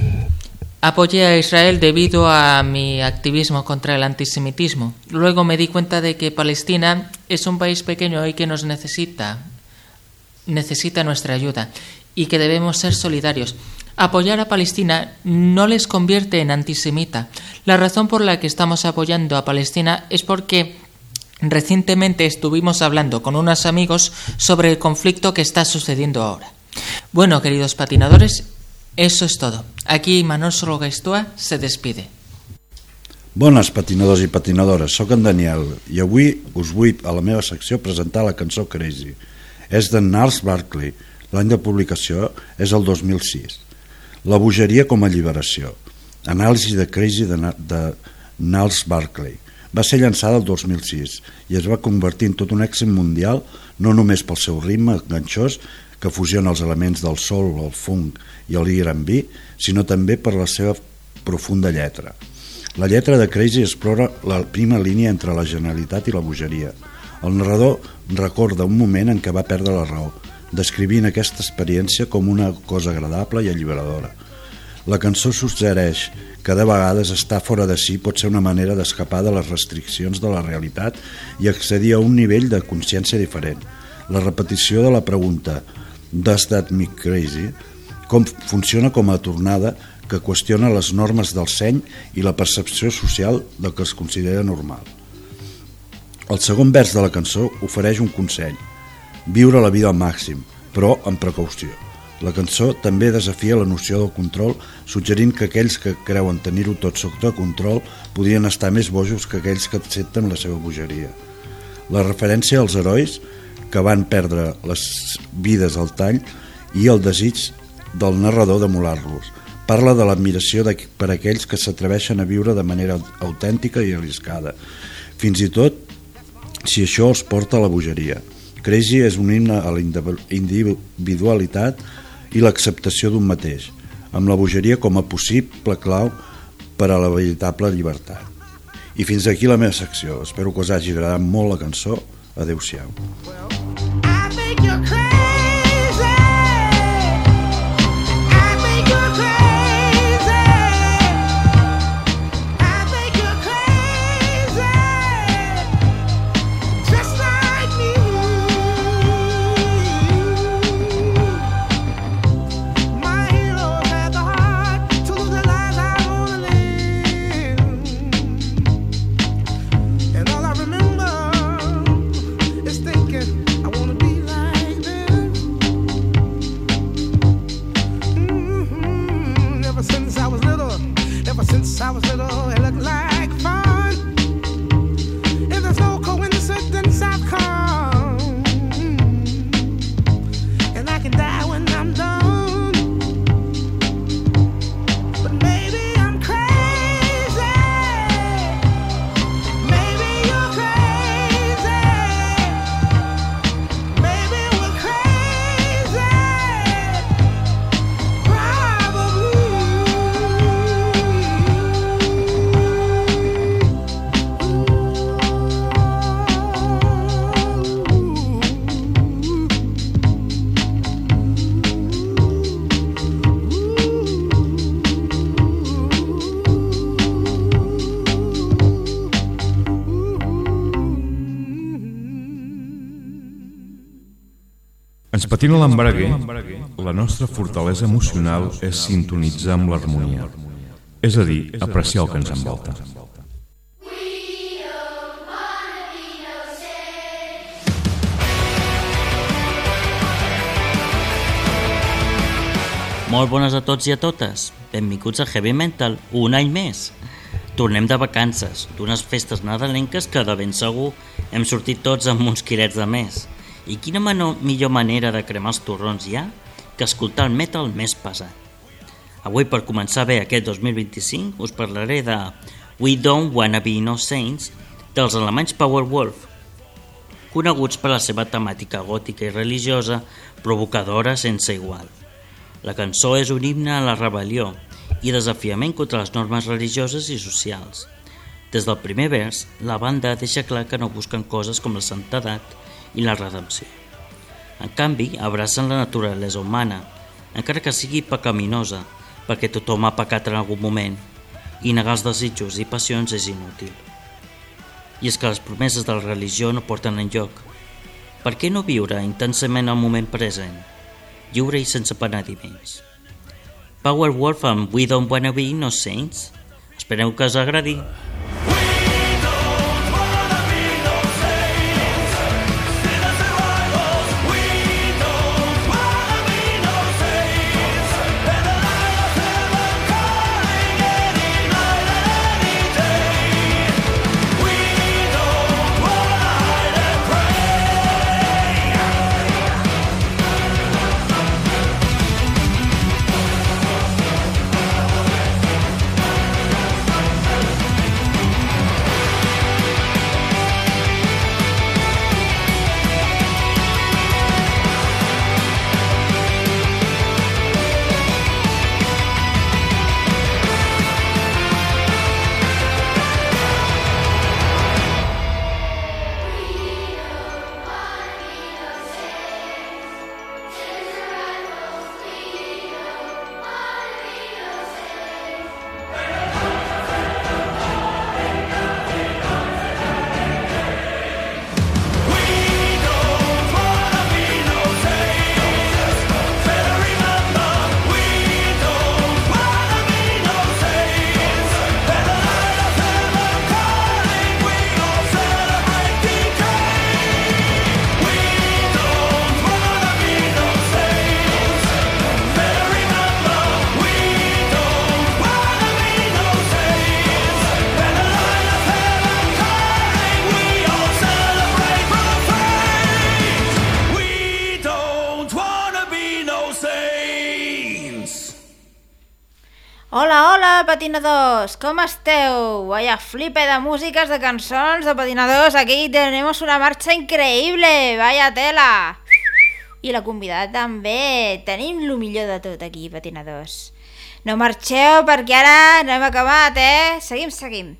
Apoyé a Israel debido a mi activismo contra el antisemitismo. Luego me di cuenta de que Palestina es un país pequeño y que nos necesita, necesita nuestra ayuda y que debemos ser solidarios. Apoyar a Palestina no les convierte en antisemita. La razón por la que estamos apoyando a Palestina es porque recientemente estuvimos hablando con unos amigos sobre el conflicto que está sucediendo ahora. Bueno, queridos patinadores, eso és tot. Aquí Manol Sologaistua se despide. Bones patinadors i patinadores, sóc en Daniel i avui us vull a la meva secció presentar la cançó Crazy. És de Gnarls Barkley, l'any de publicació és el dos mil sis. La bogeria com a alliberació. Anàlisi de Crazy de, de Gnarls Barkley. Va ser llançada el dos mil sis i es va convertir en tot un èxit mundial, no només pel seu ritme enganxós que fusiona els elements del soul, el funk i el R and B, sinó també per la seva profunda lletra. La lletra de Crazy explora la prima línia entre la genialitat i la bogeria. El narrador recorda un moment en què va perdre la raó, descrivint aquesta experiència com una cosa agradable i alliberadora. La cançó suggereix que de vegades estar fora de si pot ser una manera d'escapar de les restriccions de la realitat i accedir a un nivell de consciència diferent. La repetició de la pregunta "Does that make crazy?" com funciona com a tornada que qüestiona les normes del seny i la percepció social del que es considera normal. El segon vers de la cançó ofereix un consell: viure la vida al màxim, però amb precaució. La cançó també desafia la noció del control, suggerint que aquells que creuen tenir-ho tot sota control podrien estar més bojos que aquells que accepten la seva bogeria. La referència als herois que van perdre les vides al tall i el desig del narrador d'emular-los. Parla de l'admiració per aquells que s'atreveixen a viure de manera autèntica i arriscada, fins i tot si això els porta a la bogeria. Crazy és un himne a la individualitat i l'acceptació d'un mateix, amb la bogeria com a possible clau per a la veritable llibertat. I fins aquí la meva secció. Espero que us hagi agradat molt la cançó. Adéu-siau. And all I remember is thinking I wanna be like this. Ens patina l'embrague, la nostra fortalesa emocional és sintonitzar amb l'harmonia, és a dir, apreciar el que ens envolta. Molt bones a tots i a totes. Benvinguts a Heavy Mental, un any més. Tornem de vacances, d'unes festes nadalenques que de ben segur hem sortit tots amb uns quilets de més. I quina mano, millor manera de cremar els torrons hi ha que escoltar el metal més pesat. Avui, per començar bé aquest dos mil vint-i-cinc, us parlaré de We Don't Wanna Be No Saints dels alemanys Powerwolf, coneguts per la seva temàtica gòtica i religiosa provocadora sense igual. La cançó és un himne a la rebel·lió i desafiament contra les normes religioses i socials. Des del primer vers, la banda deixa clar que no busquen coses com la santedat i la redempció. En canvi, abracen la naturalesa humana, encara que sigui pecaminosa, perquè tothom ha pecat en algun moment, i negar els desitjos i passions és inútil. I és que les promeses de la religió no porten enlloc. Per què no viure intensament el moment present, lliure i sense penediments? Powerwolf amb We Don't Wanna Be No Saints. Espereu que us agradi. Hola, hola, patinadors, com esteu? Vaya flipe de músiques, de cançons, de patinadors. Aquí tenemos una marcha increïble, vaya tela. I la convidada també. Tenim lo millor de tot aquí, patinadors. No marxeu perquè ara no hem acabat, eh? Seguim, seguim.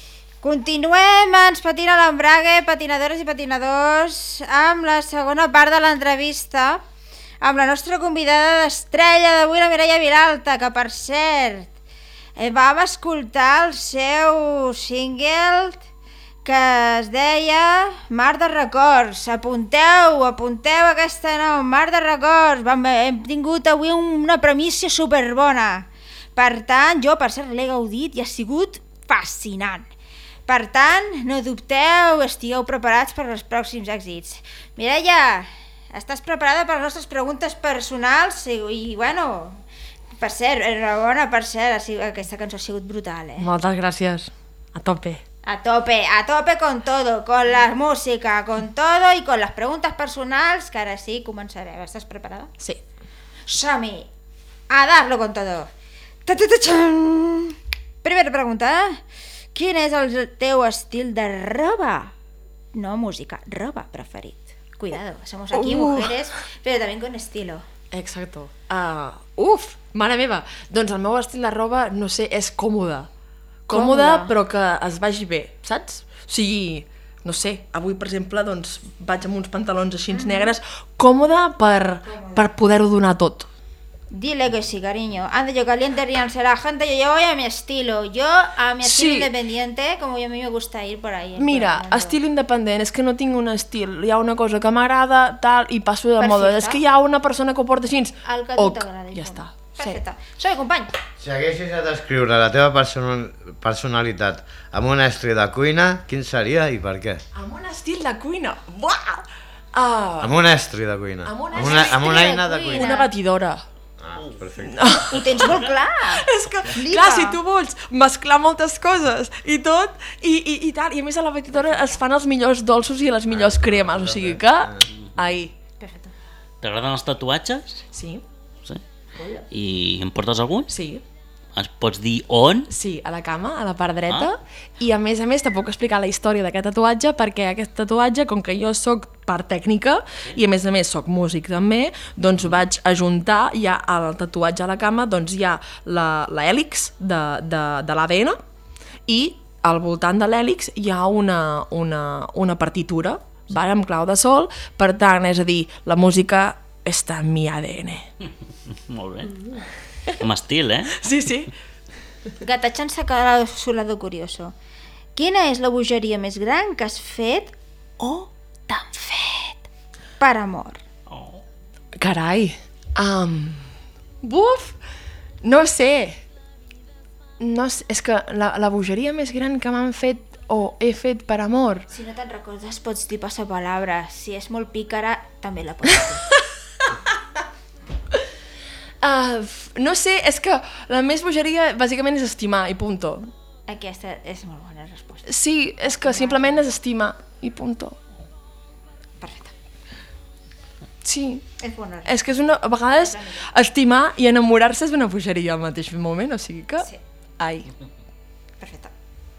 Continuem, ens patina l'embrague, patinadores i patinadors, amb la segona part de l'entrevista amb la nostra convidada d'estrella d'avui, la Mireia Vilalta, que per cert vam escoltar el seu single que es deia Mar de Records. Apunteu, apunteu aquesta nom, Mar de Records. Vam, hem tingut avui una premissa superbona. Per tant, jo per cert l'he gaudit i ha sigut fascinant. Per tant, no dubteu, estigueu preparats per als pròxims èxits. Mireia, estàs preparada per les nostres preguntes personals? I, i bueno, per cert, enhorabona, per cert, aquesta cançó ha sigut brutal, eh? Moltes gràcies. A tope. A tope, a tope con todo, con la música, con todo y con las preguntas personals, que ara sí començarem. Estàs preparada? Sí. Som-hi! A darlo con todo! Ta-ta-ta-txan! Primera pregunta. Quin és el teu estil de roba? No música, roba preferit. Cuidado, somos aquí uh. mujeres, pero también con estilo. Exacto. Uh, uf, mare meva. Doncs el meu estil de roba, no sé, és còmode. Còmode, però que es vagi bé, saps? O sigui, no sé, avui, per exemple, doncs vaig amb uns pantalons així mm. negres, còmode per, per poder-ho donar tot. Dile que sí, cariño. Anda, yo caliente ríanse la gente, yo voy a mi estilo. Yo a mi estilo Sí. independiente, como a mí me gusta ir por ahí. Mira, estil independent, és que no tinc un estil, hi ha una cosa que m'agrada, tal, i passo de Perfecte. moda. És que hi ha una persona que ho porta així, El que a tu ok, t'agradi. ja està. Perfecte. Soy company. Si haguessis de descriure la teva person personalitat amb un estri de cuina, quin seria i per què? Amb un estil de cuina, buah! Uh, Amb un estri de cuina. Amb un amb una, amb una estri de eina de cuina. cuina. Una batidora. Ah, perfecte. Ho tens molt clar. És que, Flipa. clar, si tu vols mesclar moltes coses i tot, i, i, i tal, i a més a la batidora es fan els millors dolços i les millors cremes, o sigui que... Ai. T'agraden els tatuatges? Sí. Sí? I en portes algun? Sí. Ens pots dir on? Sí, a la cama, a la part dreta, ah. i a més a més te puc explicar la història d'aquest tatuatge, perquè aquest tatuatge, com que jo sóc part tècnica, i a més a més sóc músic també, doncs vaig ajuntar ja al tatuatge a la cama, doncs hi ha la, la hèlix de, de, de l'A D N, i al voltant de l'hèlix hi ha una, una, una partitura, vale, amb clau de sol, per tant, és a dir, la música està en mi A D N. Molt bé. Amb estil, eh? Sí, sí. Gatachan s'ha quedat su lado curioso. Quina és la bogeria més gran que has fet o t'han fet per amor? Carai. Um, buf! No sé. No sé. És que la, la bogeria més gran que m'han fet o he fet per amor... Si no te'n recordes, pots dir passapalabra. Si és molt pícara, també la pots dir. Uh, no sé, és que la més bogeria bàsicament és estimar i punto. Aquesta és molt bona resposta. Sí, és que simplement és estimar i punto. Perfecte. Sí. És bona. És que és una... A vegades estimar i enamorar-se és una bogeria al mateix moment, o sigui que... Sí. Ai. Perfecte.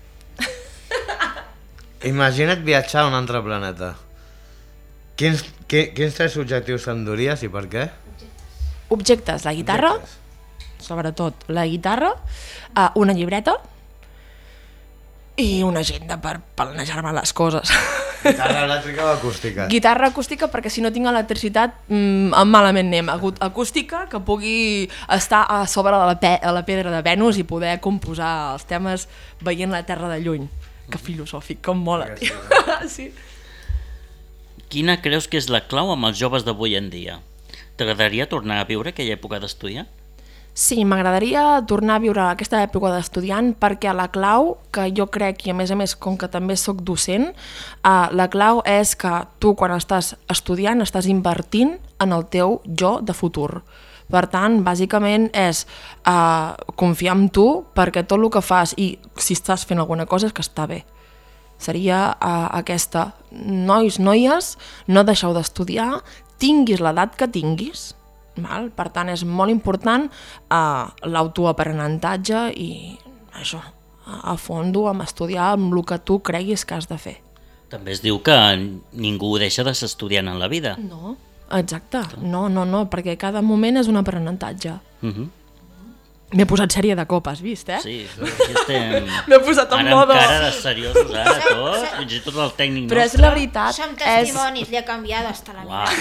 Imagina't viatjar a un altre planeta. Quins, qui, quins tres objectius t'enduries i per què? Objectes, la guitarra, Objectes. sobretot la guitarra, uh, una llibreta i una agenda per planejar-me les coses. Guitarra elèctrica o acústica? Guitarra acústica perquè si no tinc electricitat mmm, malament anem. Acu- Acústica que pugui estar a sobre de la, pe de la pedra de Venus i poder composar els temes veient la Terra de lluny. Que filosòfic, com mola, tio. Sí. Quina creus que és la clau amb els joves d'avui en dia? T'agradaria tornar a viure aquella època d'estudiar? Sí, m'agradaria tornar a viure aquesta època d'estudiant perquè la clau, que jo crec, i a més a més com que també sóc docent, uh, la clau és que tu quan estàs estudiant estàs invertint en el teu jo de futur. Per tant, bàsicament és uh, confiar en tu perquè tot el que fas i si estàs fent alguna cosa és que està bé. Seria uh, aquesta. Nois, noies, no deixeu d'estudiar, tinguis l'edat que tinguis, val? Per tant és molt important uh, l'autoaprenentatge i això, a fondo, amb estudiar amb el que tu creguis que has de fer. També es diu que ningú deixa de ser estudiant en la vida. No, exacte, no, no, no, perquè cada moment és un aprenentatge. Uh -huh. M'he posat sèrie de cop, has vist, eh? Sí, aquí estem... M'he posat en ara modo... Ara encara de seriosos, ara tots, fins i tot el tècnic Però nostre. és la veritat. Som testimonis, li ha canviat hasta la vida.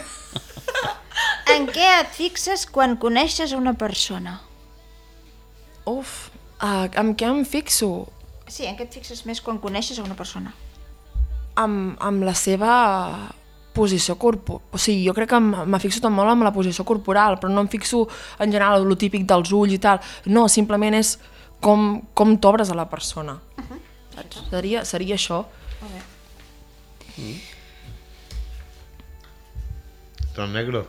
En què et fixes quan coneixes una persona? Uf, uh, amb què em fixo? Sí, en què et fixes més quan coneixes a una persona? Amb, amb la seva posició corporal. O sigui, jo crec que m'ha fixat molt amb la posició corporal, però no em fixo en general el típic dels ulls i tal. No, simplement és com, com t'obres a la persona. Uh -huh. Seria, seria això. Molt bé. Mm. Tron negro.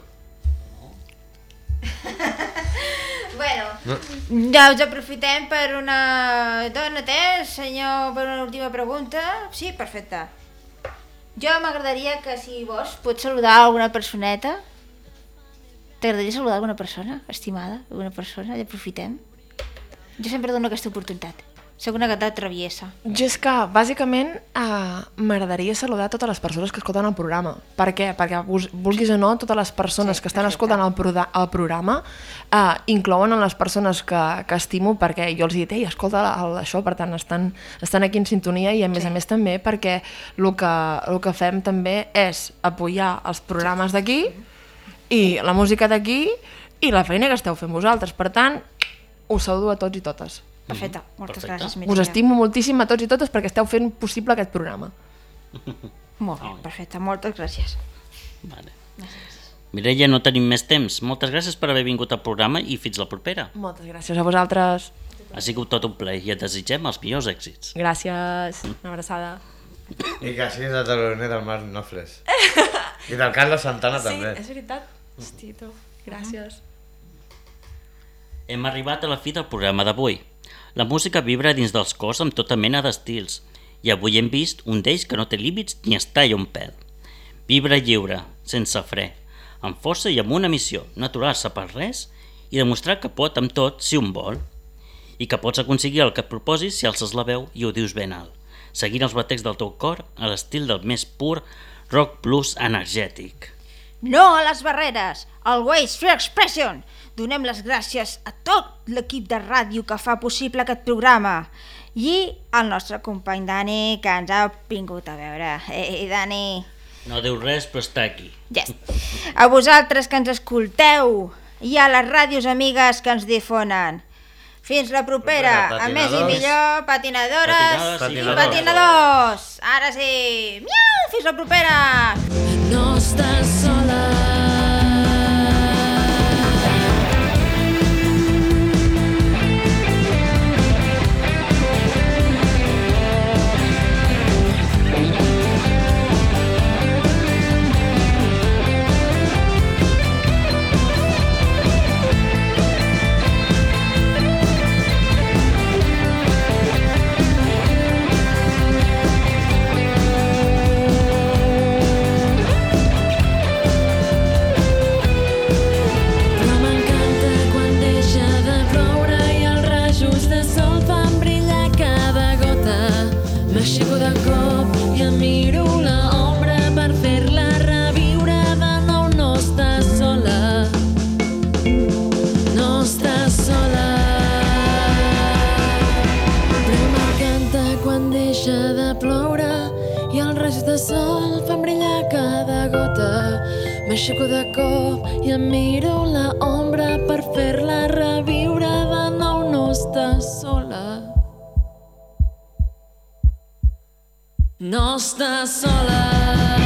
Bueno, No. ja us aprofitem per una... Dona temps, senyor, per una última pregunta. Sí, perfecte. Jo m'agradaria que, si vols, pots saludar alguna personeta. T'agradaria saludar alguna persona, estimada? Alguna persona? Ja aprofitem. Jo sempre dono aquesta oportunitat. Soc una gata traviesa. Jo és que, bàsicament, eh, m'agradaria saludar totes les persones que escolten el programa. Per què? Perquè, vulguis o no, totes les persones sí, que estan escoltant el, pro el programa eh, inclouen en les persones que, que estimo, perquè jo els he dit, ei, escolta el, això, per tant, estan, estan aquí en sintonia i, a més sí. a més, també perquè el que, el que fem també és apoyar els programes d'aquí i la música d'aquí i la feina que esteu fent vosaltres. Per tant, us saludo a tots i totes. Perfecte, moltes Perfecte. gràcies, Mireia. Us estimo moltíssim a tots i totes perquè esteu fent possible aquest programa. Molt bé, perfecte, moltes gràcies. Vale. Mireia, no tenim més temps. Moltes gràcies per haver vingut al programa i fins la propera. Moltes gràcies a vosaltres. Ha sigut tot un plaer i et desitgem els millors èxits. Gràcies, una abraçada. I que siguis de Taroner del Mar Nofres. I del Carlos Santana sí, també. Sí, és veritat. Hosti, tu. Gràcies. Hem arribat a la fi del programa d'avui. La música vibra dins dels cors amb tota mena d'estils i avui hem vist un d'ells que no té límits ni es talla un pèl. Vibra lliure, sense fre, amb força i amb una missió, no aturar-se per res i demostrar que pot amb tot si un vol. I que pots aconseguir el que et proposis si alces la veu i ho dius ben alt, seguint els batecs del teu cor a l'estil del més pur rock blues energètic. No a les barreres, always free expression. Donem les gràcies a tot l'equip de ràdio que fa possible aquest programa i al nostre company Dani que ens ha vingut a veure. Ei, Dani... No diu res, però està aquí. Yes. A vosaltres que ens escolteu i a les ràdios amigues que ens difonen. Fins la propera, a més i millor, patinadores Patinadors, i patinadors. Ara sí, miau, fins la propera. No estàs sola. M'aixeco de cop i em miro l'ombra per fer-la reviure de nou. No estàs sola, no estàs sola. Però m'encanta quan deixa de ploure i els raigs de sol fan brillar cada gota. M'aixeco de cop i em miro l'ombra per fer-la reviure de nou. No estàs sola, no estàs sola.